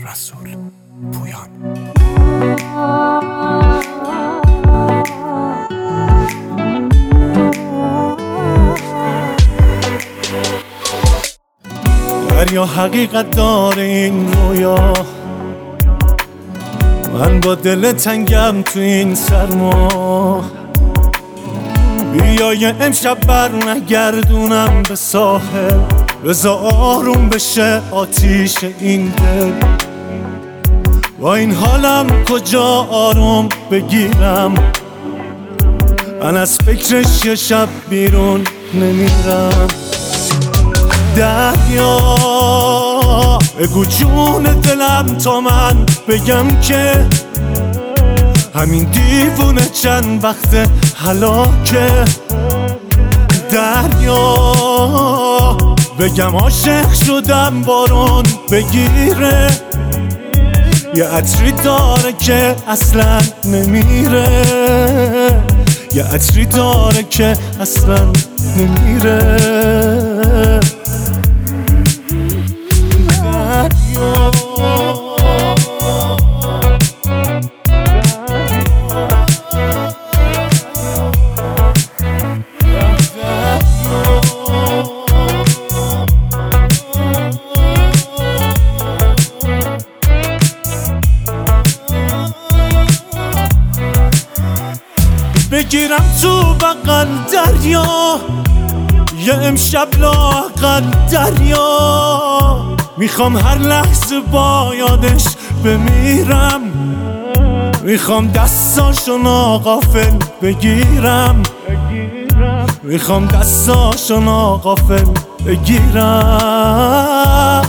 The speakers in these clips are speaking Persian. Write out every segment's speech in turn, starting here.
رسول پویان. دریا حقیقت داره این رویا، من با دل تنگم تو این سرما. بیا امشب بر نگردونم به ساحل، بذار آروم بشه آتیش این دل. با این حالم کجا آروم بگیرم، من از فکرش یه شب بیرون نمیرم. دریا بگو جون دلم تا من بگم که همین دیوونه چند وقت هلاکه. دریا بگم عاشق شدم بارون بگیره، یه عطری داره که اصلا نمیره، یه عطری داره که اصلا نمیره. بگیرم تو بغل دریا، یه امشب لااقل دریا. میخوام هر لحظه با یادش بمیرم، میخوام دستاشو ناغافل بگیرم، میخوام دستاشو ناغافل بگیرم.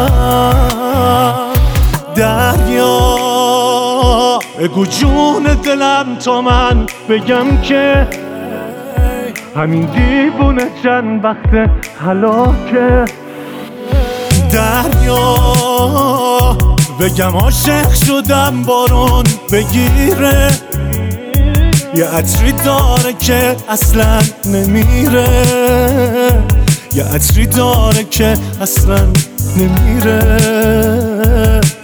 دریا بگو جون دلم تا من بگم که همین دیوونه چند وقت هلاکه. دریا بگم عاشق شدم بارون بگیره، یه عطری داره که اصلا نمیره، یه عطری داره که اصلا نمیره.